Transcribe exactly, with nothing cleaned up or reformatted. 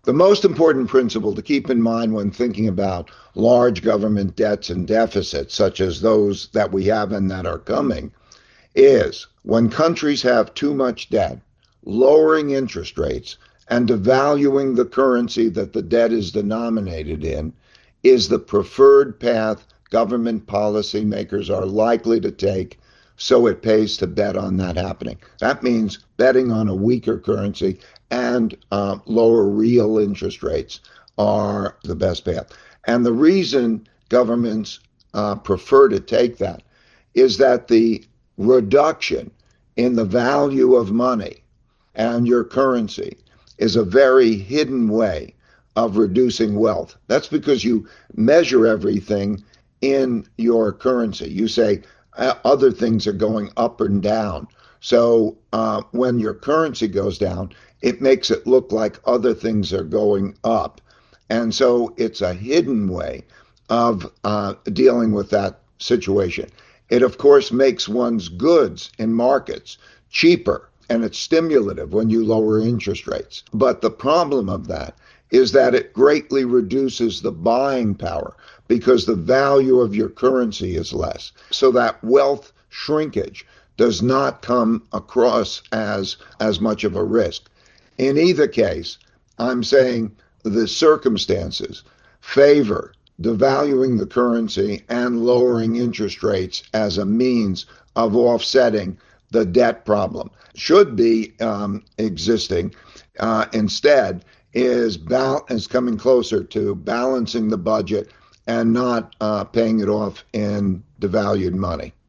The most important principle to keep in mind when thinking about large government debts and deficits, such as those that we have and that are coming, is when countries have too much debt, lowering interest rates and devaluing the currency that the debt is denominated in is the preferred path government policymakers are likely to take, so it pays to bet on that happening. That means betting on a weaker currency and uh, lower real interest rates are the best path. And the reason governments uh, prefer to take that is that the reduction in the value of money and your currency is a very hidden way of reducing wealth. That's because you measure everything in your currency. You say uh, other things are going up and down. So uh, when your currency goes down, it makes it look like other things are going up. And so it's a hidden way of uh, dealing with that situation. It, of course, makes one's goods in markets cheaper, and it's stimulative when you lower interest rates. But the problem of that is that it greatly reduces the buying power because the value of your currency is less. So that wealth shrinkage does not come across as, as much of a risk. In either case, I'm saying the circumstances favor devaluing the currency and lowering interest rates as a means of offsetting the debt problem. Should be um, existing uh, instead is, bal- is coming closer to balancing the budget and not uh, paying it off in devalued money.